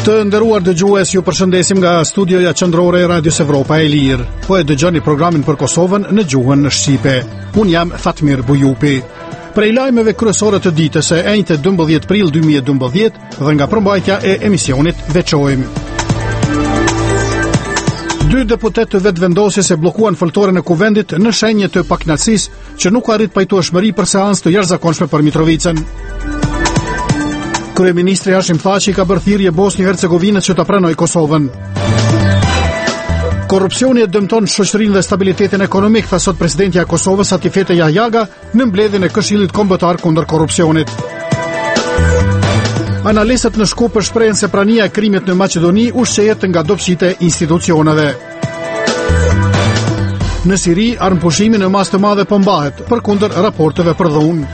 Të nderuar dëgjues, ju përshëndesim nga studioja qendrore e Radios Evropa e Lirë. Po e dëgjoni programin për Kosovën në gjuhën shqipe. Unë jam Fatmir Bujupi. Prej lajmeve kryesore të ditës së enjte 12 prill 2012 dhe nga përmbajtja e emisionit veçojmë. 2 deputet të vetëvendosjes e bllokuan foltoren e kuvendit në shenjë të pakënaqësisë që nuk arrit pajtueshmëri për seancë të jashtëzakonshme për Mitrovicën. Kryeministri Hashim Thaçi ka bërë thirrje Bosnjë-Hercegovinës që ta pranojë Kosovën. Korrupsioni e dëmton shoqërinë dhe stabilitetin ekonomik, tha sot presidenti i Kosovës Atifete Jahjaga në mbledhjen e Këshillit Kombëtar kundër korrupsionit. Analistët në Shkup shprehen se prania e krimit në Maqedoni ushqehet nga dobësitë e institucioneve. Në Siri, armëpushimi në masë të madhe po mbahet përkundër raporteve për dhunë.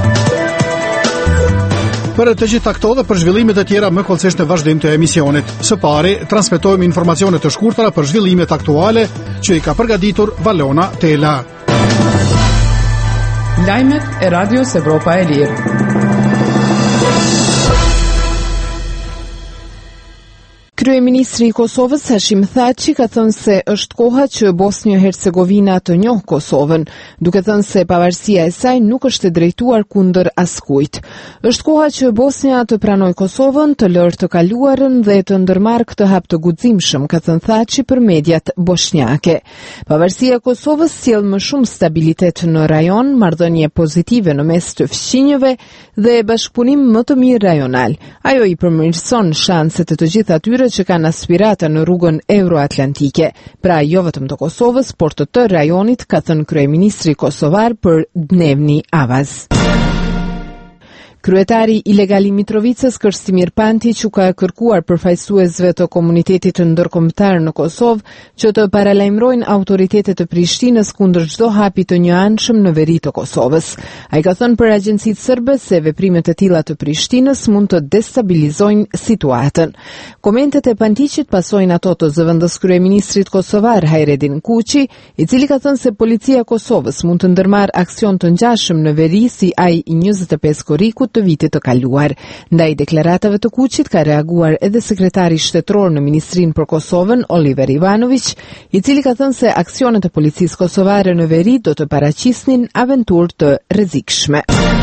Për të gjitha këto dhe për zhvillimet e tjera më kollësisht në vazhdim të emisionit. Së pari, transmetojmë informacione të shkurtara për zhvillimet aktuale që i ka përgatitur Valona Tela. Lajmet e Radios Evropa e Lirë. Kryeministri i Kosovës Hashim Thaçi ka thënë se është koha që Bosnjë-Hercegovina të njohë Kosovën, duke thënë se pavarësia e saj nuk është e drejtuar kundër askujt. Është koha që Bosnja të pranojë Kosovën, të lërë të kaluarën dhe të ndërmarrë këtë hap të guximshëm, ka thënë Thaçi për mediat bosnjake. Pavarësia e Kosovës sjell më shumë stabilitet në rajon, marrëdhënie pozitive në mes të fqinjëve dhe bashkëpunim më të mirë rajonal. Ajo i përmirëson shanset e të gjithë atyre që kanë aspirata në rrugën euroatlantike, pra jo vetëm të Kosovës, por të tërë rajonit, ka thënë kryeministri kosovar për Dnevni Avaz. Kryetari ilegal i Mitrovicës, Krstimir Panti, që ka kërkuar përfaqësuesve të komunitetit ndërkombëtar në Kosovë që të paralajmërojnë autoritetet të Prishtinës kundër çdo hapi të njëanshëm në veri të Kosovës. Ai ka thënë për agjencitë serbe se veprimet e tilla të Prishtinës mund të destabilizojnë situatën. Komentet e Pantiqit pasojnë ato të zëvendës kryeministrit kosovar Hajredin Kuqi, i cili ka thënë se policia e Kosovës mund të ndërmarrë aksion të ngjashëm në veri si ai i 25 korrikut të vitit të kaluar. Ndaj deklaratave të Kuqit ka reaguar edhe sekretari shtetror në Ministrinë për Kosovën, Oliver Ivanović, i cili ka thënë se aksionet e policisë kosovare në veri do të paraqisnin aventurë të rrezikshme.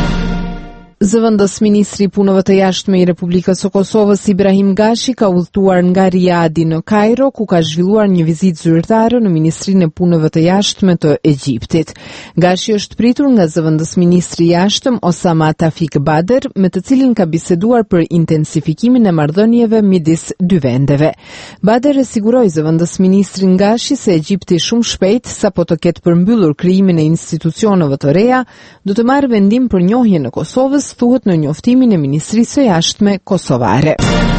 Zëvendës ministri i punëve të jashtme i Republikës së Kosovës Ibrahim Gashi ka udhëtuar nga Riadi në Kairo, ku ka zhvilluar një vizitë zyrtare në Ministrinë e Punëve të Jashtme të Egjiptit. Gashi është pritur nga zëvendës ministri i jashtëm Osama Tafik Bader, me të cilin ka biseduar për intensifikimin e marrëdhënieve midis dy vendeve. Bader e siguroi zëvendës ministrin Gashi se Egjipti shumë shpejt, sapo të ketë përmbyllur krijimin e institucioneve të reja, do të marrë vendim për njohjen e Kosovës, thuhet në njoftimin e Ministrisë së Jashtme kosovare.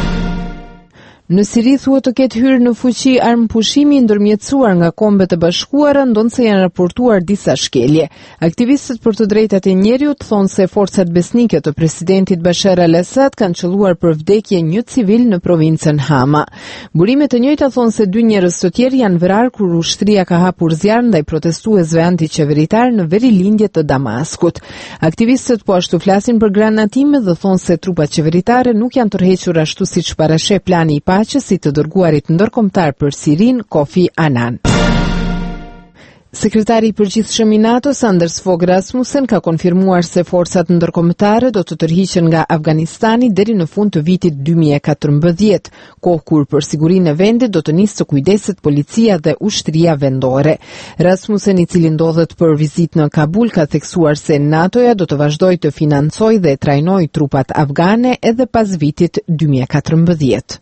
Në Siri thuhet të ketë hyrë në fuqi armëpushimi ndërmjetësuar nga Kombet e Bashkuara, ndonse janë raportuar disa shkelje. Aktivistët për të drejtat e njerëzit thonë se forcat besnike të presidentit Bashar al-Assad kanë qelluar për vdekje një civil në provincën Hama. Burimet e njëjta thonë se 2 njerëz të tjerë janë vrarë kur ushtria ka hapur zjarr ndaj protestuesve antiqeveritar në verilindje të Damaskut. Aktivistët po ashtu flasin për granatime dhe thonë se trupat qeveritare nuk janë tërhequr ashtu siç parasheh plani i paqes i të dërguarit ndërkombëtar për Sirin, Kofi Annan. Sekretari i përgjithshëm i NATO-s Anders Fogh Rasmussen ka konfirmuar se forcat ndërkombëtare do të tërhiqen nga Afganistani deri në fund të vitit 2014, kohë kur për sigurinë e vendit do të nisë të kujdeset policia dhe ushtria vendore. Rasmussen, i cili ndodhet për vizitë në Kabul, ka theksuar se NATO-ja do të vazhdojë të financojë dhe trajnojë trupat afgane edhe pas vitit 2014.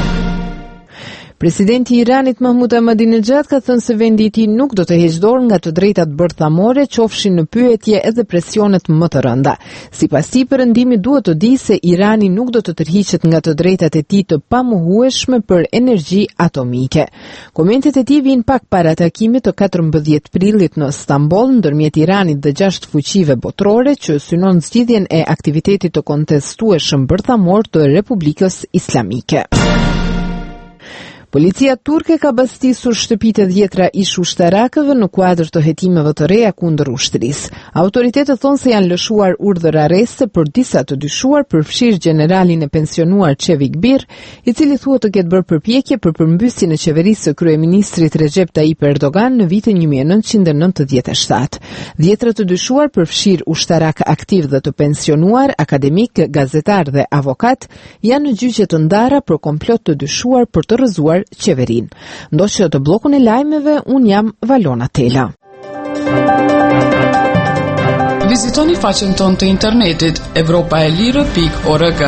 Presidenti i Iranit Mahmud Ahmadinejad ka thënë se vendi i tij nuk do të heqë dorë nga të drejtat bërthamore, qofshin në pyetje edhe presionet më të rënda. Sipas tij, perëndimi duhet të di se Irani nuk do të tërhiqet nga të drejtat e tij të pamohueshme për energji atomike. Komentet e tij vijnë pak para takimit të 14 prillit në Stamboll ndërmjet Iranit dhe 6 fuqive botërore që synon zgjidhjen e aktivitetit të kontestueshëm bërthamor të Republikës Islamike. Policia turke ka bastisur shtëpitë 10 ish ushtarakëve në kuadër të hetimeve të reja kundër ushtrisë. Autoritetet thonë se janë lëshuar urdhër arreste për disa të dyshuar, përfshirë generalin e pensionuar Çevik Bir, i cili thuhet të ketë bërë përpjekje për përmbysjen e qeverisë së kryeministrit Recep Tayyip Erdogan në vitin 1997. 10 të dyshuar përfshirë ushtarak aktiv dhe të pensionuar, akademik, gazetar dhe avokat, janë në gjyqe të ndara për komplot të dyshuar për të rrëzuar qeverinë. Ndoshta të bllokun e lajmeve, un jam Valona Tela. Vizitoni faqen tonë të internetit evropaelire.org.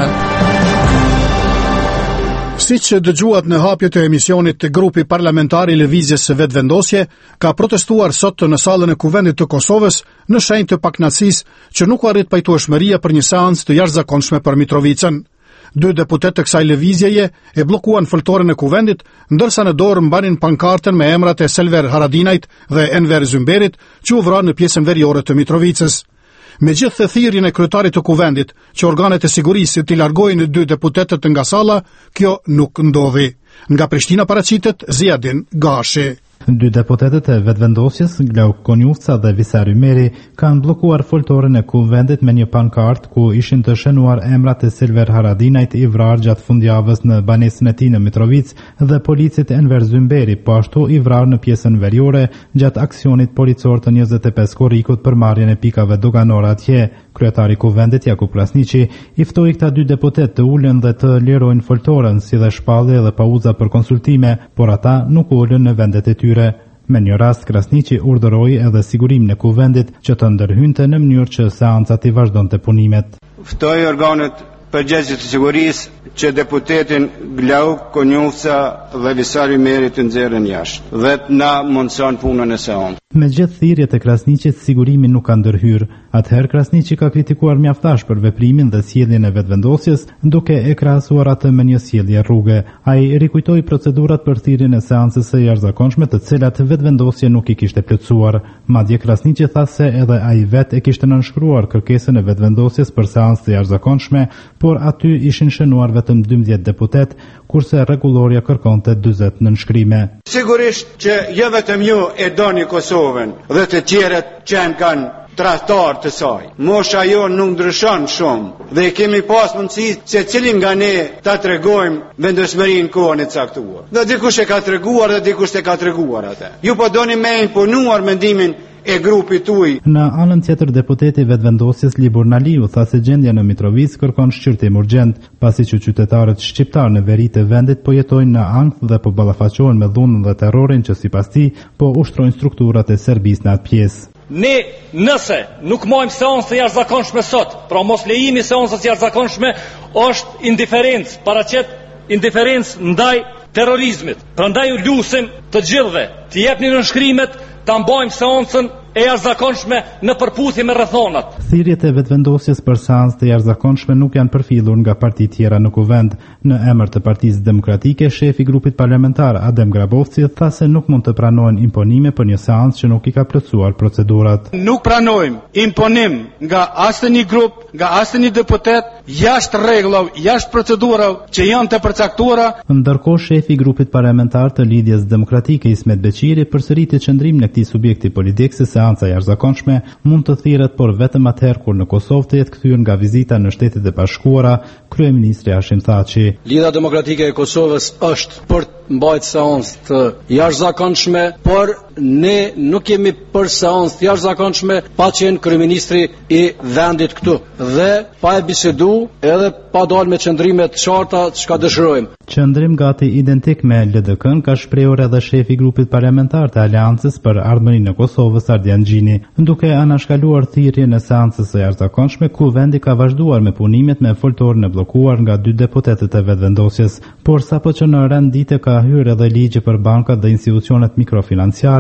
Siç dëgjuat në hapje të emisionit, të grupi parlamentar i Lëvizjes së Vetëvendosje ka protestuar sot në sallën e Kuvendit të Kosovës në shenjë të pakënaqësisë që nuk u arrit pajtueshmëria për një seancë të jashtëzakonshme për Mitrovicën. 2 deputet të kësaj lëvizjeje e bllokuan foltoren e Kuvendit, ndërsa në dorë mbanin pankartën me emrat e Selver Haradinajt dhe Enver Zymberit, që u vranë në pjesën veriore të Mitrovicës. Megjithë thirrjen e kryetarit të Kuvendit që organet e sigurisë t'i largojnë 2 deputetët nga salla, kjo nuk ndodhi. Nga Prishtina paraqitet Ziadin Gashi. 2 deputetët e vetëvendosjes, Glauk Konjufca dhe Visar Ymeri, kanë bllokuar foltoren e Kuvendit me një pankart ku ishin të shënuar emrat e Selver Haradinajt, i vrarë gjatë fundjavës në banesën e tij në Mitrovic, dhe policit Enver Zymberi, po ashtu i vrarë në pjesën veriore gjatë aksionit policor të 25 korrikut për marrjen e pikave doganore atje. Kryetari i Kuvendit Jakub Krasniqi i ftoi këta 2 deputet të ulen dhe të lirojnë foltoren, si dhe shpallje dhe pauza për konsultime, por ata nuk ulën në vendet e tyre. Me një rast, Krasniqi urdhëroi edhe sigurimin e Kuvendit që të ndërhynte në mënyrë që seanca të vazhdonte punimet. Ftoi organet përgjegjëse të sigurisë që deputetin Glauk Konjufca dhe Visar Ymeri të nxjerrin jashtë dhe na mundson punën e seancës. Me gjithë thirrjet e Krasniqit, sigurimi nuk ka ndërhyrë. Atëherë Krasniqi ka kritikuar mjaftash për veprimin dhe sjelljen e vetëvendosjes, duke e krahasuar atë me një sjellje rruge. Ai rikujtoi procedurat për thirrjen e seancës së jashtëzakonshme, të cilat vetëvendosja nuk i kishte plotësuar. Madje Krasniqi tha se edhe ai vetë e kishte nënshkruar kërkesën e vetëvendosjes për seancë të jashtëzakonshme, por aty ishin shënuar vetëm 12 deputet, kurse rregulloria kërkonte 40 nënshkrime. Sigurisht që jo vetëm ju e doni Kosovën dhe të tjerët që kanë tradhtar të saj. Mosha jonë nuk ndryshon shumë dhe kemi pas mundësi se cilin nga ne ta tregojmë vendosmërinë kohën e caktuar. Dhe dikush e ka treguar dhe dikush e ka treguar atë. Ju po doni me imponuar mendimin e grupit tuaj. Në anën tjetër, deputeti vetëvendosjes Libor Naliu tha se gjendja në Mitrovic kërkon shqyrtim urgjent, pasi që qytetarët shqiptar në veri të vendit po jetojnë në ankth dhe po ballafaqohen me dhunën dhe terrorin që sipas tij po ushtrojnë strukturat e Serbisë në atë pjesë. Ne nëse nuk mojmë seancë të jashtëzakonshme sot, pra mos lejimi seancës të jashtëzakonshme është indiferencë, paraqet indiferencë ndaj terrorizmit. Prandaj u lutem të gjithëve të jepni nënshkrimet, ta mbajmë seancën e jashtëzakonshme në përputhje me rrethonat. Thirrjet e vetëvendosjes për seancë të jashtëzakonshme nuk janë përfillur nga parti tjera në Kuvend. Në emër të Partisë Demokratike, shefi i grupit parlamentar Adem Grabovci tha se nuk mund të pranojnë imponime për një seancë që nuk i ka plotësuar procedurat. Nuk pranojmë imponim nga asnjë grup, nga asnjë deputet, jashtë rregullave, jashtë procedurave që janë të përcaktuara. Ndërkohë, shefi i grupit parlamentar të Lidhjes Demokratike Ismet Beqiri përsëriti qëndrimin e këtij subjekti politik se seanca jashtëzakonshme mund të thirret, por vetëm atëherë kur në Kosovë të jetë kthyer nga vizita në Shtetet e Bashkuara kryeministri Hashim Thaçi. Lidhja Demokratike e Kosovës është për të mbajtur seancë të jashtëzakonshme, por ne nuk jemi për seancë të jashtëzakonshme pa qenë kryeministri i vendit këtu dhe pa e bisedu edhe pa dalë me qëndrime të qarta çka dëshirojmë. Qëndrim gati identik me LDK-n ka shprehur edhe shefi i grupit parlamentar të Aleancës për Ardhmërinë e Kosovës Ardian Gjini. Duke anashkaluar thirrjen e seancës së jashtëzakonshme, Kuvendi ka vazhduar me punimet me foltorën e bllokuar nga 2 deputetët e vetëvendosjes, por sapo që në rend dite ka hyrë edhe ligji për bankat dhe institucionet mikrofinanciare,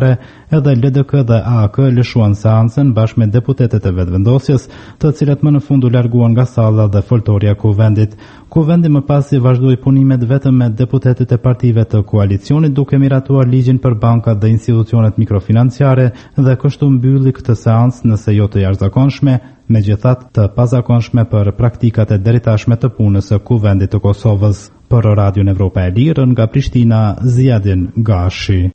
Kombëtare, edhe LDK dhe AAK lëshuan seancën bashkë me deputetet e vetëvendosjes, të cilët më në fund u larguan nga salla dhe foltorja e kuvendit. Kuvendi më pasi vazhdoi punimet vetëm me deputetët e partive të koalicionit, duke miratuar ligjin për bankat dhe institucionet mikrofinanciare dhe kështu mbylli këtë seancë nëse jo të jashtëzakonshme, megjithatë të pazakonshme për praktikat e deritashme të punës së Kuvendit të Kosovës. Për Radion Evropa e Lirë nga Prishtina, Ziadin Gashi.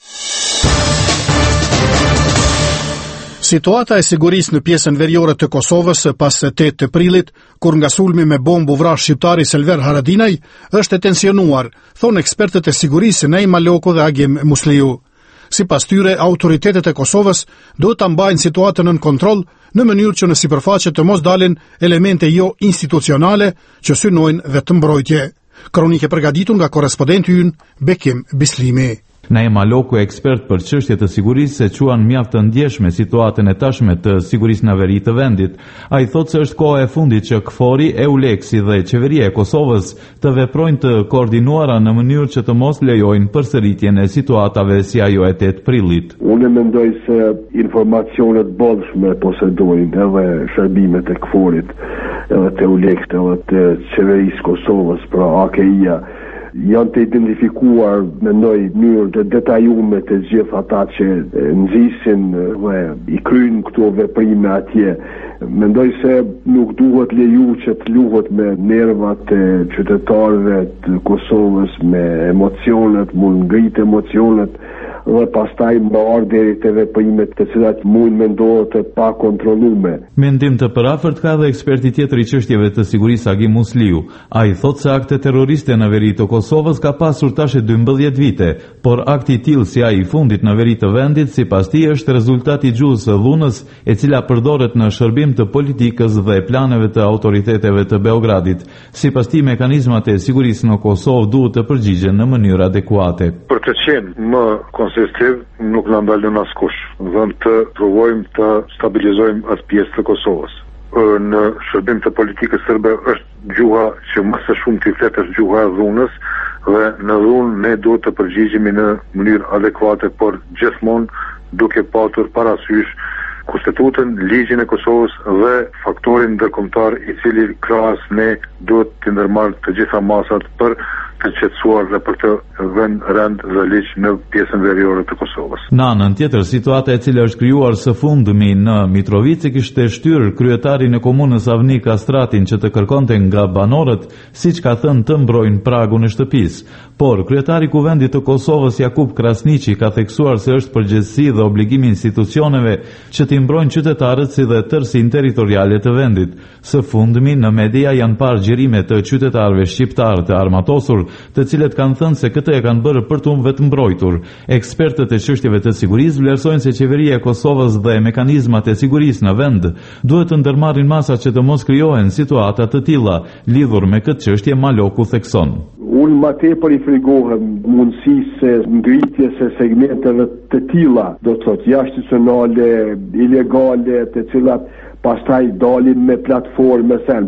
Situata e sigurisë në pjesën veriore të Kosovës pas 8 prillit, kur nga sulmi me bombë u vrash shqiptari Selver Haradinaj, është e tensionuar, thonë ekspertët e sigurisë Nej Maloko dhe Agim Musliu. Sipas tyre, autoritetet e Kosovës duhet ta mbajnë situatën nën kontroll në mënyrë që në sipërfaqe të mos dalin elemente jo institucionale që synojnë vetë mbrojtje. Kronikë e përgatitur nga korrespondenti ynë Bekim Bislimi. Nei Maloko, ekspert për çështje të sigurisë, se quan mjaft të ndjeshme situatën e tashme të sigurisë në veri të vendit. Ai thotë se është koha e fundit që KFOR-i, EULEX-i dhe qeveria e Kosovës të veprojnë të koordinuara në mënyrë që të mos lejojnë përsëritjen e situatave si ajo e 8 prillit. Unë mendoj se informacionet bollshme posedojnë edhe shërbimet e KFOR-it, edhe të EULEX-it, edhe të qeverisë Kosovës, pra AKI-ja. Janë të identifikuar, mendoj, mënyrë të detajume të gjithë ata që nxisin dhe i kryjnë këto veprime atje. Mendoj se nuk duhet leju që të luhet me nervat e qytetarëve të Kosovës, me emocionet, mund ngrit emocionet, dhe pastaj mbar deri te veprimet të cilat mund mendohet të pa kontrollume. Mendim të përafërt ka dhe eksperti tjetër i çështjeve të sigurisë Agim Musliu. Ai thotë se akte terroriste në veri të Kosovës ka pasur tash 12 vite, por akti i tillë si ai i fundit në veri të vendit, sipas tij, është rezultati i gjuhës së dhunës, e cila përdoret në shërbim të politikës dhe planeve të autoriteteve të Beogradit. Sipas tij, mekanizmat e sigurisë në Kosovë duhet të përgjigjen në mënyrë adekuate. Për të qenë më konsistiv, nuk na ndalon askush. Vëmë të provojmë të stabilizojmë atë pjesë të Kosovës. Në shërbim të politikës serbe është gjuha që më së shumë t'i flet është gjuha e dhunës, dhe në dhunë ne duhet të përgjigjemi në mënyrë adekuate, por gjithmonë duke patur parasysh Konstitutën, ligjin e Kosovës dhe faktorin ndërkombëtar i cili krahas ne duhet të ndërmarrë të gjitha masat për të qetësuar dhe për të vënë rend dhe ligj në pjesën veriore të Kosovës. Në anën tjetër, situata e cila është krijuar së fundmi në Mitrovice kishte shtyrë kryetarin e komunës Avni Kastratin që të kërkonte nga banorët, siç ka thënë, të mbrojnë pragun e shtëpisë. Por kryetari i Kuvendit të Kosovës Jakub Krasniqi ka theksuar se është përgjegjësi dhe obligim i institucioneve që të mbrojnë qytetarët si dhe tërsinë territoriale të vendit. Së fundmi në media janë parë gjërime të qytetarëve shqiptar të armatosur, të cilët kanë thënë se këtë e kanë bërë për të vetë mbrojtur. Ekspertët e çështjeve të sigurisë vlerësojnë se qeveria e Kosovës dhe mekanizmat e sigurisë në vend duhet të ndërmarrin masa që të mos krijohen situata të tilla. Lidhur me këtë çështje, Maloku thekson: Unë ma tepër i frigohem mundësisë se ngritjes e segmenteve të tilla, do të thotë jashtëzakonale, ilegale, të cilat pastaj dalin me platformë sen,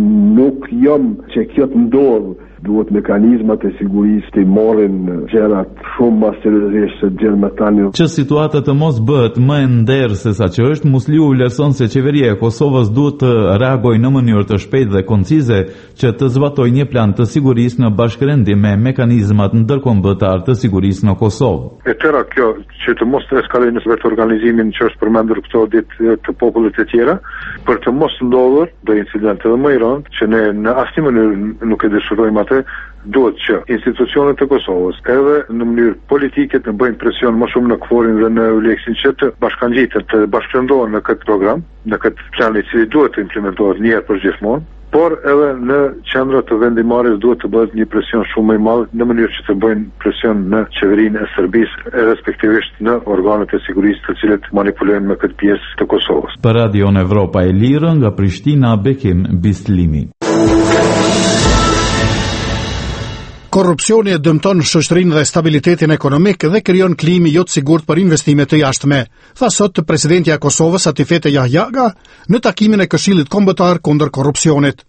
nuk jam që kjo të ndodhë. Duhet mekanizmat e sigurisë të marrin gjërat shumë më seriozisht se gjërat më tani. Që situata të mos bëhet më e nderë se sa që është, Musliu vlerëson se qeveria e Kosovës duhet të reagojë në mënyrë të shpejtë dhe koncize që të zbatojë një plan të sigurisë në bashkërendim me mekanizmat ndërkombëtar të sigurisë në Kosovë. E tëra kjo që të mos të eskalojë në vetë organizimin që është përmendur këto ditë të popullit të tjera, për të mos ndodhur do incidente edhe më i rëndë që ne në asnjë mënyrë nuk e dëshirojmë atë, duhet që institucionet të Kosovës edhe në mënyrë politike të bëjnë presion më shumë në KFOR-in dhe në EULEX-in që të bashkangjiten, të bashkëndohen në këtë program, në këtë plan i cili duhet të implementohet një herë për gjithmonë, por edhe në qendrat të vendimarrjes duhet të bëhet një presion shumë më i madh në mënyrë që të bëjnë presion në qeverinë e Serbisë e respektivisht në organet e sigurisë të cilët manipulojnë me këtë pjesë të Kosovës. Për Radio Evropa e Lirë nga Prishtina, Bekim Bislimi. Korrupsioni e dëmton shoqërinë dhe stabilitetin ekonomik dhe krijon klimë jo të sigurt për investime të jashtme, tha sot presidentja e Kosovës Atifete Jahjaga në takimin e Këshillit Kombëtar kundër korrupsionit.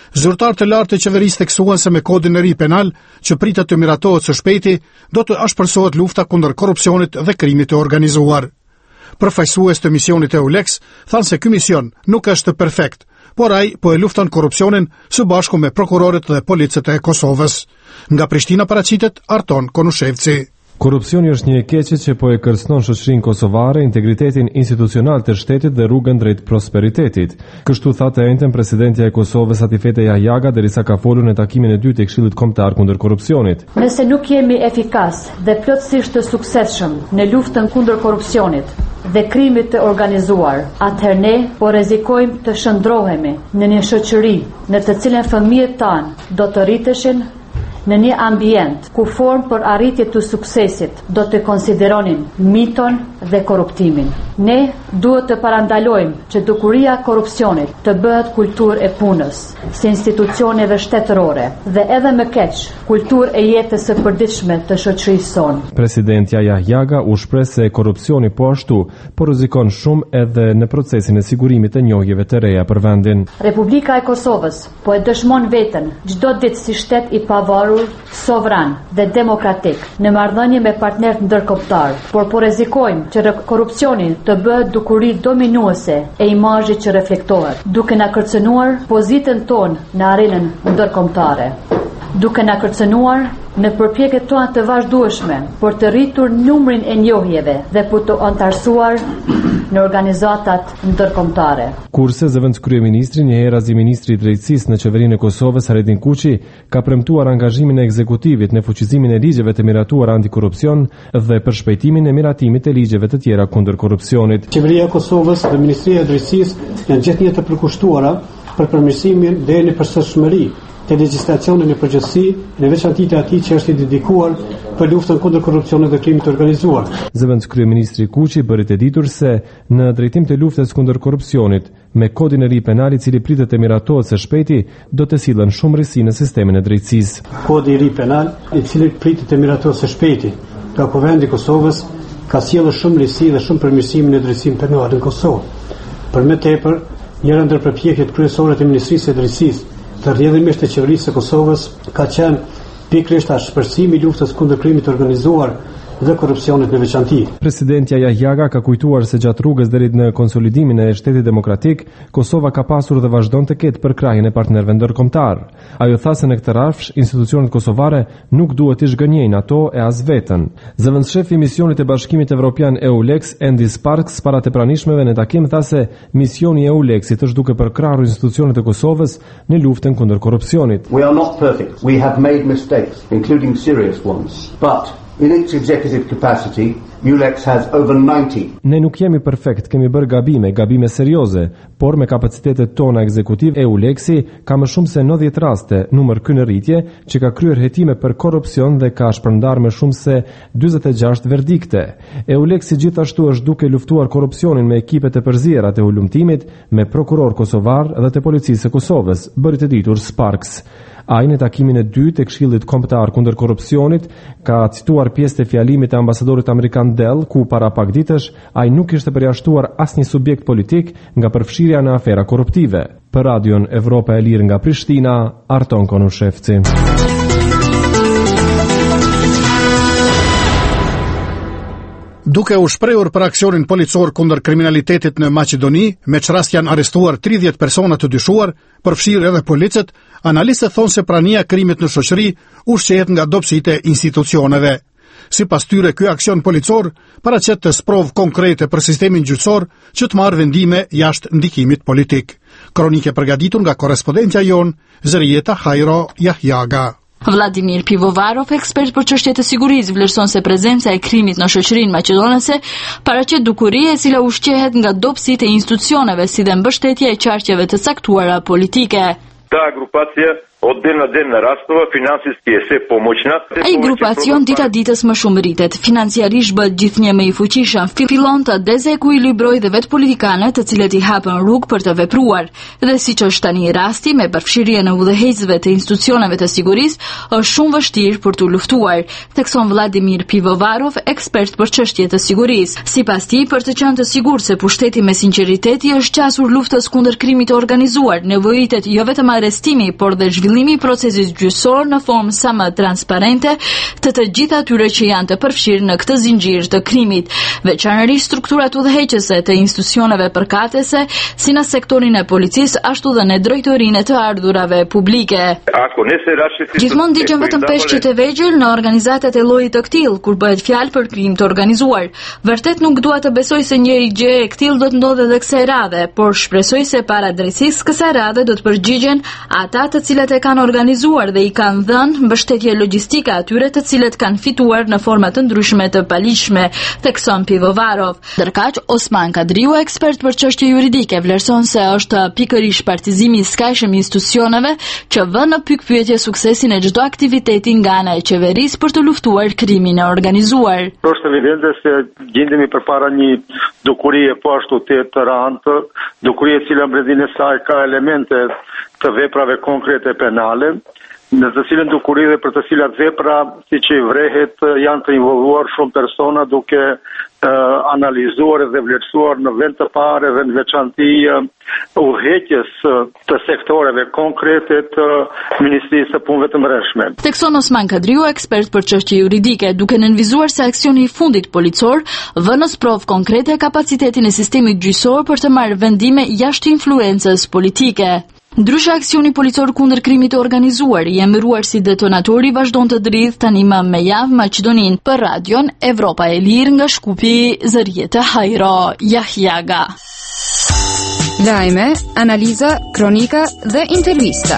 Zyrtarët e lartë të qeverisë theksuan se me kodin e ri penal, që pritet të miratohet së shpejti, do të ashpërsohet lufta kundër korrupsionit dhe krimit të organizuar. Përfaqësues të misionit EULEX thanë se ky mision nuk është perfekt, por ai po e lufton korrupsionin së bashku me prokurorët dhe policët e Kosovës. Nga Prishtina paraqitet Arton Konushevci. Korrupsioni është një e keqe që po e kërcënon shoqërinë kosovare, integritetin institucional të shtetit dhe rrugën drejt prosperitetit. Kështu tha të njëjtën presidentja e Kosovës Atifete Jahjaga derisa ka folur në takimin e dytë të Këshillit Kombëtar kundër korrupsionit. Nëse nuk jemi efikas dhe plotësisht të suksesshëm në luftën kundër korrupsionit dhe krimit të organizuar, atëherë ne po rrezikojmë të shndrohemi në një shoqëri në të cilën fëmijët tanë do të rriteshin në një ambient ku formë për arritje të suksesit do të konsideronin miton dhe korruptimin. Ne duhet të parandalojmë që dukuria e korrupsionit të bëhet kulturë e punës, si institucioneve shtetërore dhe edhe më keq, kulturë e jetës së përditshme të shoqërisë sonë. Presidentja Jahjaga u shpreh se korrupsioni po ashtu po rrezikon shumë edhe në procesin e sigurimit të njohjeve të reja për vendin. Republika e Kosovës po e dëshmon veten çdo ditë si shtet i pavarur, sovran dhe demokratik në marrëdhënie me partnerët ndërkombëtar, por po rrezikojmë që korrupsioni të bëhet dukuri dominuese e imazhit që reflektohet, duke na kërcënuar pozitën tonë në arenën ndërkombëtare, duke na kërcënuar në përpjekjet tona të vazhdueshme për të rritur numrin e njohjeve dhe për të antarësuar në organizatat ndërkombëtare. Kurse zëvendës kryeministri, një herë ministri i drejtësisë në qeverinë e Kosovës, Haredin Kuqi, ka premtuar angazhimin e ekzekutivit në fuqizimin e ligjeve të miratuar antikorrupsion dhe për shpejtimin e miratimit të ligjeve të tjera kundër korrupsionit. Qeveria e Kosovës dhe Ministria e Drejtësisë janë gjithnjë të përkushtuara për përmirësimin dhe në përsëritshmëri të legjislacionit në përgjithësi, në veçantë atij që është i dedikuar për luftën kundër korrupsionit dhe krimit të organizuar. Zëvendës kryeministri Kuqi bëri të ditur se në drejtim të luftës kundër korrupsionit, me kodin e ri penal i cili pritet të miratohet së shpejti, do të sillen shumë risi në sistemin e drejtësisë. Kodi i ri penal i cili pritet të miratohet së shpejti, nga Kuvendi i Kosovës ka sjellë shumë risi dhe shumë përmirësim në drejtësinë penale në Kosovë. Për më tepër, njëra ndër përpjekjet kryesore të Ministrisë së Drejtësisë të rrjedhimisht të qeverisë së Kosovës ka qenë pikërisht ashpërsimi i luftës kundër krimit të organizuar dhe korrupsionit në veçantë. Presidentja Jahjaga ka kujtuar se gjatë rrugës deri në konsolidimin e shtetit demokratik, Kosova ka pasur dhe vazhdon të ketë përkrahjen e partnerëve ndërkombëtar. Ajo tha se në këtë rrafsh institucionet kosovare nuk duhet të zhgënjejnë ato e as veten. Zëvendës shefi i misionit e Bashkimit Evropian EULEX, Andy Sparks, para të pranishmeve në takim tha se misioni i EULEX-it është duke përkrahur institucionet e Kosovës në luftën kundër korrupsionit. We are not perfect. We have made mistakes, including serious ones. But in its executive capacity, EULEX has over 90. Ne nuk jemi perfekt, kemi bërë gabime serioze, por me kapacitetet tona ekzekutive, EULEX-i ka më shumë se 90 raste, numër ky në rritje, që ka kryer hetime për korrupsion dhe ka shpërndar më shumë se 46 verdikte. EULEX-i gjithashtu është duke luftuar korrupsionin me ekipet e përziera të ulumtimit, me prokuror kosovar dhe të policisë së Kosovës, bëri të ditur Sparks. Ai në takimin e dytë të Këshillit Kombëtar kundër korrupsionit ka cituar pjesë të fjalimit të ambasadorit amerikan Dell, ku para pak ditësh ai nuk ishte përjashtuar asnjë subjekt politik nga përfshirja në afera korruptive. Për Radion Evropa e Lirë nga Prishtina, Arton Konushevci. Duke u shprehur për aksionin policor kundër kriminalitetit në Maqedoni, me çrast janë arrestuar 30 persona të dyshuar, përfshirë edhe policët, analistët thonë se prania e krimit në shoqëri ushqehet nga dobësitë e institucioneve. Sipas tyre, ky aksion policor paraqet të sprovë konkrete për sistemin gjyqësor që të marrë vendime jashtë ndikimit politik. Kronike përgatitur nga korrespondentja jon Zërieta Hajro Jahjaga. Vladimir Pivovarov, ekspert për çështje të sigurisë, vlerëson se prezenca e krimit në shoqërinë maqedonase paraqet dukuri e cila ushqehet nga dobësitë e institucioneve, si dhe mbështetja e qarqeve të caktuara politike. Ta grupacija Отделно растува финансиски се pomoćna. Ai grupacion dita ditës më shumë rritet, financiarisht bëhet gjithnjë më i fuqishëm, fillon të dezekuilibrojë dhe vetë politikanët, të cilët i hapën rrugë për të vepruar. Dhe siç është tani rasti me përfshirjen e udhëheqësve të institucioneve të sigurisë, është shumë vështirë për t'u luftuar, thekson Vladimir Pivovarov, ekspert për çështje të sigurisë. Sipas tij, për të qenë të sigurt se pushteti me sinqeriteti është qasur luftës kundër krimit të organizuar, nevojitet jo vetëm arrestimi, por dhe zhvillimi i procesit gjyqësor në formë sa më transparente të gjitha atyre që janë të përfshirë në këtë zinxhir të krimit, veçanërisht strukturat udhëheqëse të institucioneve përkatëse, si në sektorin e policisë, ashtu dhe në drejtorinë të ardhurave publike. Gjithmonë digjem vetëm peshqit e vegjël në organizatat e llojit të ktill, kur bëhet fjalë për krim të organizuar. Vërtet nuk dua të besoj se një gjë e ktill do të ndodhë edhe kësaj radhe, por shpresoj se para drejtësisë kësaj radhe do të përgjigjen ata të cilët e kanë organizuar dhe i kanë dhënë mbështetje logjistike atyre të cilët kanë fituar në forma të ndryshme të paligjshme, thekson Pivovarov. Ndërkaq, Osman Kadriu, ekspert për çështje juridike, vlerëson se është pikërisht partizimi i skajshëm i institucioneve që vën në pikpyetje suksesin e çdo aktiviteti nga ana e qeverisë për të luftuar krimin e organizuar. Është evidente se gjendemi përpara një dukurie po ashtu të rëndë, dukurie e cila mbretërinë e saj ka elemente të veprave konkrete penale, në të cilën dukuri dhe për të cilat vepra, siç i vrehet, janë të involvuar shumë persona duke analizuar dhe vlerësuar në vend të parë dhe në veçanti udhëheqjes të sektoreve konkrete të Ministrisë së Punëve të Brendshme. Thekson Osman Kadriu, ekspert për çështje juridike, duke nënvizuar se aksioni i fundit policor vën në sprov konkrete kapacitetin e sistemit gjyqësor për të marrë vendime jashtë influencës politike. Ndryshe, aksioni policor kundër krimit të organizuar i emëruar si detonatori vazhdon të dridh tani më me javë Maqedonin. Për radion Evropa e Lirë nga Shkupi, Zërjete Hajro, Jahjaga. Lajme, analiza, kronika dhe intervista.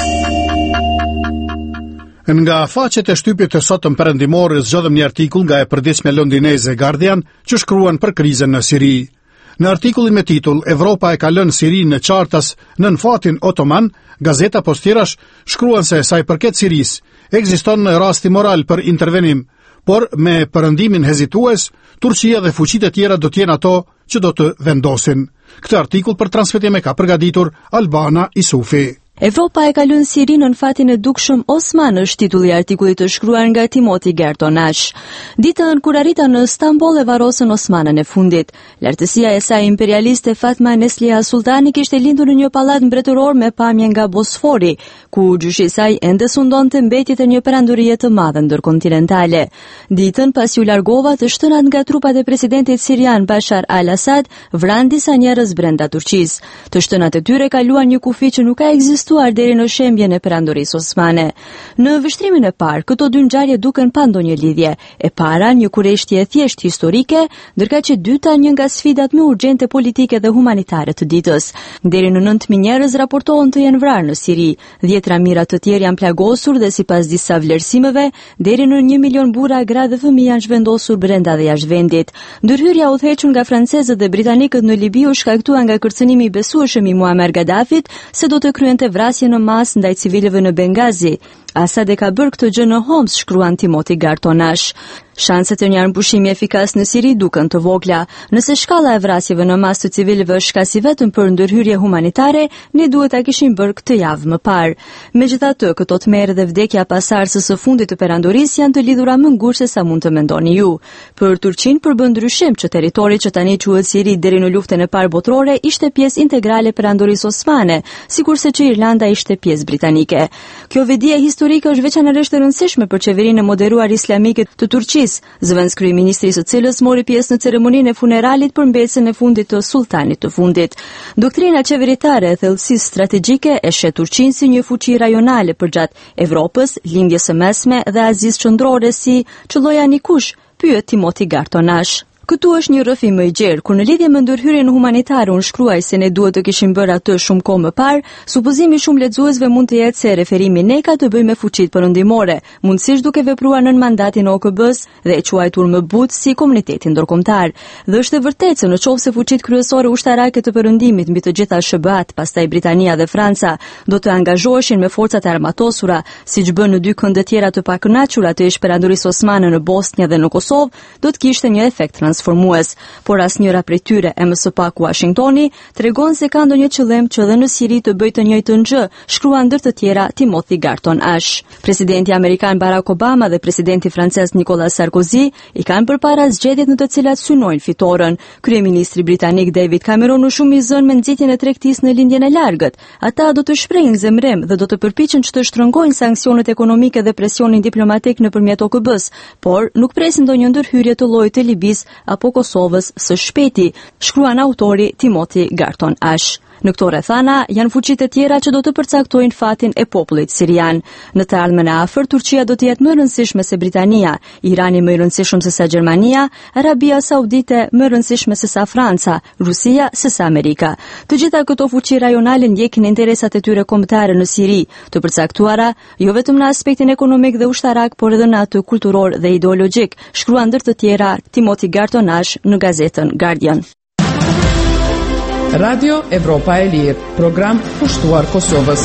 Nga faqet e shtypit të sotëm perëndimor zgjodhëm një artikull nga e përditshme londineze Guardian që shkruan për krizën në Siri. Në artikullin me titull Evropa e ka lënë Sirinë në qartas nën fatin otoman, gazeta Postirash shkruan se sa i përket Sirisë, ekziston rasti moral për intervenim, por me përëndimin hezitues, Turqia dhe fuqitë e tjera do të jenë ato që do të vendosin. Këtë artikull për transmetim e ka përgatitur Albana Isufi. Evropa e ka lënë Sirinë në fatin e dukshëm Osman, është titulli i artikullit të shkruar nga Timoti Gertonash. Ditën kur arrita në Stamboll e varrosën Osmanën e fundit. Lartësia e saj imperialiste Fatma Nesliha Sultani kishte lindur në një pallat mbretëror me pamje nga Bosfori, ku gjyshi i saj ende sundonte mbetjet e një perandorie të madhe ndërkontinentale. Ditën pasi u largova të shtënat nga trupat e presidentit sirian Bashar al-Assad, vran disa njerëz brenda Turqisë. Të shtënat e tyre kaluan një kufi që nuk ka ekzistuar deri në shembjen e perandorisë osmane. Në vështrimin e parë, këto dy ngjarje duken pa ndonjë lidhje. E para, një kurreshtje thjesht historike, ndërkaq e dyta një nga sfidat më urgjente politike dhe humanitare të ditës. Deri në 9.000 njerëz raportohen të jenë vrarë në Siri. 10 mijëra të tjerë janë plagosur dhe sipas disa vlerësimeve, deri në 1 milion burra, gra dhe fëmijë janë zhvendosur brenda dhe jashtë vendit. Ndërhyrja udhëhequr nga francezët dhe britanikët në Libi u shkaktua nga kërcënimi i besueshëm i Muammar Gaddafit se do të kryente vrasje në masë ndaj civilëve në Bengazi. Assad e ka bërë këtë gjë në Homs, shkruan Timoti Gartonash. Shanset e një armpushimi efikas në Siri duken të vogla. Nëse shkalla e vrasjeve në masë të civilëve është kasi vetëm për ndërhyrje humanitare, ne duhet ta kishim bërë këtë javë më parë. Megjithatë, këto tmerrje dhe vdekja pasarsës së fundit të perandorisë janë të lidhura më ngusht se sa mund të mendoni ju. Për Turqinë përbën ndryshim që territori që tani quhet Siri deri në luftën e parë botërore ishte pjesë integrale e perandorisë osmane, sikurse që Irlanda ishte pjesë britanike. Kjo vedi historike është veçanërisht e rëndësishme për qeverinë e moderuar islamike të Turqisë, zëvendës kryeministri i së cilës mori pjesë në ceremoninë e funeralit për mbesën e fundit të sultanit të fundit. Doktrina qeveritare e thellësisë strategjike e shet Turqinë si një fuqi rajonale përgjatë Evropës, lindjes së mesme dhe Azisë qendrore si ç'lloja nikush, pyet Timoti Gartonash. Këtu është një rrëfim më i gjerë, kur në lidhje me ndërhyrjen humanitare unë shkruaj se ne duhet të kishim bërë atë shumë kohë më parë, supozimi shumë lexuesve mund të jetë se referimi ne ka të bëjë me fuqitë perëndimore, mundësisht duke vepruar nën mandatin e OKB-s dhe e quajtur më butë si komuniteti ndërkombëtar. Dhe është e vërtetë se nëse fuqitë kryesore ushtarake të perëndimit mbi të gjitha SBA-t, pastaj Britania dhe Franca, do të angazhoheshin me forcat e armatosura, siç bën në dy kënde tjera të pakënaqura të Ish-Perandorisë Osmane në Bosnjë dhe në Kosovë, do të kishte një efekt transformues, por asnjëra prej tyre, e më së paku Washingtoni, tregon se ka ndonjë qëllim që dhe në Siri të bëjë të njëjtën gjë, shkruan ndër të tjera Timothy Garton Ash. Presidenti amerikan Barack Obama dhe presidenti francez Nicolas Sarkozy i kanë përpara zgjedhjet në të cilat synojnë fitoren. Kryeministri britanik David Cameron u shumë i zënë me nxitjen e tregtisë në lindjen e largët. Ata do të shprehin zemrim dhe do të përpiqen që të shtrëngojnë sanksionet ekonomike dhe presionin diplomatik nëpërmjet OKB-s, por nuk presin ndonjë ndërhyrje të llojit të Libis apo Kosovës së shpejti, shkruan autori Timothy Garton Ash. Në këto rrethana janë fuqitë e tjera që do të përcaktojnë fatin e popullit sirian. Në të ardhmen e afërt, Turqia do të jetë më e rëndësishme se Britania, Irani më i rëndësishëm se sa Gjermania, Arabia Saudite më e rëndësishme se sa Franca, Rusia se sa Amerika. Të gjitha këto fuqi rajonale ndjekin interesat e tyre kombëtare në Siri, të përcaktuara jo vetëm në aspektin ekonomik dhe ushtarak, por edhe në atë kulturor dhe ideologjik, shkruan ndër të tjera Timothy Garton Ash në gazetën Guardian. Radio Evropa e Lirë, program pushtuar Kosovës.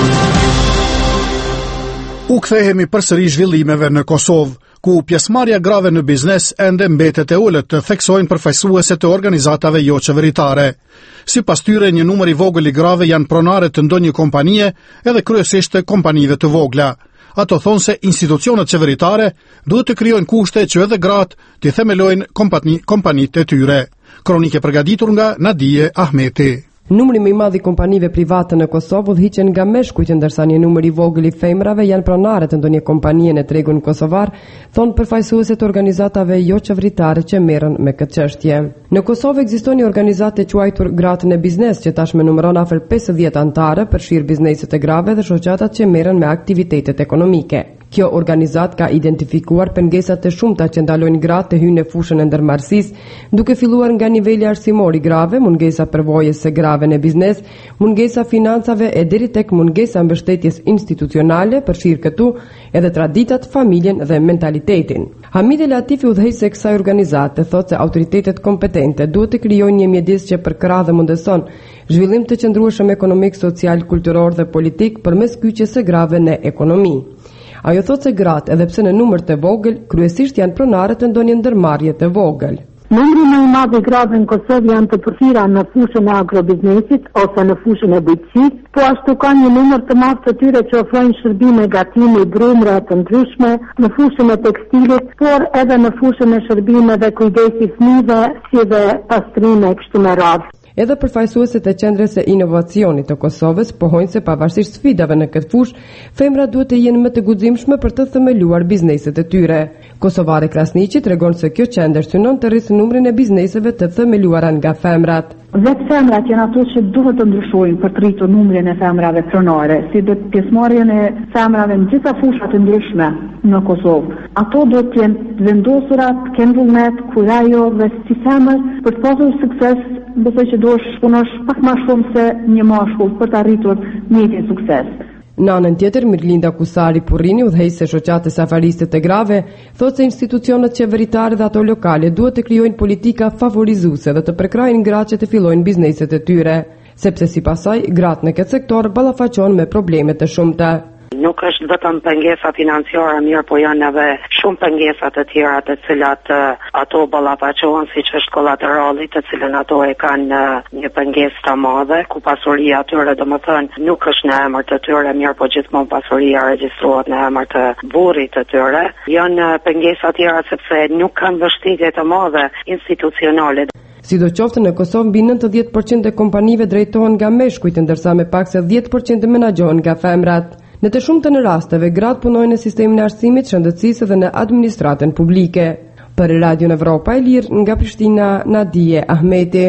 U kthehemi përsëri zhvillimeve në Kosovë, ku pjesëmarrja grave në biznes ende mbetet e ulët të theksojnë përfaqësuese të organizatave jo qeveritare. Sipas tyre, një numër i vogël i grave janë pronare të ndonjë kompanie, edhe kryesisht të kompanive të vogla. Ato thonë se institucionet qeveritare duhet të krijojnë kushte që edhe gratë të themelojnë kompanitë e tyre. Kronike përgatitur nga Nadije Ahmeti. Numri më i madh i kompanive private në Kosovë udhëhiqen nga meshkujt, ndërsa një numër i vogël i femrave janë pronare të ndonjë kompanie në tregun kosovar, thonë përfaqësuesit të organizatave jo qeveritare që merren me këtë çështje. Në Kosovë ekziston një organizatë e quajtur Gratë në Biznes, që tashmë numëron afër 50 anëtarë, përfshir bizneset e grave dhe shoqatat që merren me aktivitetet ekonomike. Kjo organizat ka identifikuar pengesat të shumta që ndalojnë gratë të hyjnë në fushën e ndërmarrësisë, duke filluar nga niveli arsimor i grave, mungesa përvojës së grave në biznes, mungesa financave e deri tek mungesa mbështetjes institucionale, përfshir këtu edhe traditat, familjen dhe mentalitetin. Hamide Latifi, udhëheqësi i kësaj organizate, thotë se autoritetet kompetente duhet të krijojnë një mjedis që përkrah dhe mundëson zhvillim të qëndrueshëm ekonomik, social, kulturor dhe politik përmes kyçjes së grave në ekonomi. Ajo thotë se gratë, edhe pse në numër të vogël, kryesisht janë pronare të ndonjë ndërmarrje të vogël. Numri më i madh i grave në Kosovë janë të përfshira në fushën e agrobiznesit ose në fushën e bujqësisë, po ashtu ka një numër të madh të tyre që ofrojnë shërbime gatimi, brumre të ndryshme në fushën e tekstilit, por edhe në fushën e shërbimeve kujdesi fëmijëve, si dhe pastrime kështu me radhë. Edhe përfaqësuesit e qendrës së inovacionit të Kosovës pohojnë se pavarësisht sfidave në këtë fushë, femrat duhet të jenë më të guximshme për të themeluar bizneset e tyre. Kosovare Krasniqi tregon se kjo qendër synon të rrisë numrin e bizneseve të themeluara nga femrat. Vetë femrat janë ato që duhet të ndryshojnë për të rritur numrin e femrave pronare, si dhe pjesëmarrjen e femrave në gjitha fushat e ndryshme në Kosovë. Ato duhet të jenë vendosura, të kenë vullnet, kurajo dhe si femër për të pasur sukses, besoj që duhet shpunosh pak më shumë se një mashkull për të arritur një sukses. Në anën tjetër, Mirlinda Kusari Purrini, udhëheqëse shoqatës safariste të grave, thotë se institucionet qeveritare dhe ato lokale duhet të krijojnë politika favorizuese dhe të përkrajnë gratë që të fillojnë bizneset e tyre, sepse sipas saj, gratë në këtë sektor ballafaqohen me probleme të shumta. Nuk është vetëm pengesa financiare, mirë, po janë edhe shumë pengesa të tjera të cilat ato ballafaqohen, siç është kollaterali, të cilën ato e kanë një pengesë të madhe, ku pasuria atyre domethënë nuk është në emër të tyre, mirë, po gjithmonë pasuria regjistrohet në emër të burrit të tyre. Janë pengesa të tjera sepse nuk kanë vështirësi të mëdha institucionale. Sidoqoftë në Kosovë mbi 90% e kompanive drejtohen nga meshkujt, ndërsa me pak se 10% menaxhohen nga femrat. Në të shumta në rasteve, gratë punojnë në sistemin e arsimit, shëndetësisë dhe në administratën publike. Për Radio Evropa e Lirë, nga Prishtina, Nadije Ahmeti.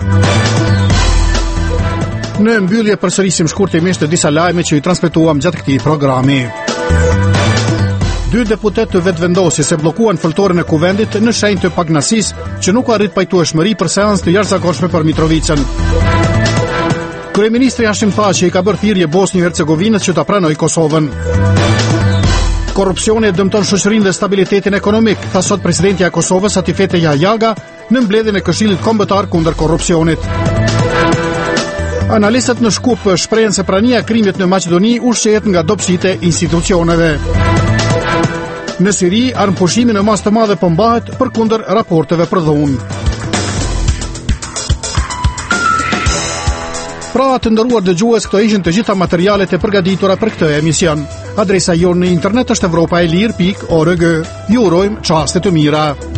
Në mbyllje përsërisim shkurtimisht të disa lajme që i transmetuam gjatë këtij programi. Dy deputet të vetvendosi se bllokuan foltorin e kuvendit në shenjë të pagnacisë që nuk arrit pajtueshmëri për seancë të jashtëzakonshme për Mitrovicën. Kryeministri Hashim Thaçi i ka bërë thirrje Bosnjë-Hercegovinës që ta pranojë Kosovën. Korrupsioni dëmton shoqërinë dhe stabilitetin ekonomik, tha sot presidentja e Kosovës Atifete Jahjaga në mbledhjen e Këshillit Kombëtar kundër korrupsionit. Analistët në Shkup shprehen se prania e krimit në Maqedoni ushqehet nga dobësitë e institucioneve. Në Siri, armëpushimi në masë të madhe po mbahet përkundër raporteve për dhunë. Pra, të nderuar dëgjues, këto ishin të gjitha materialet e përgatitura për këtë emision. Adresa jonë në internet është evropaelir.org. Ju urojmë çaste të mira.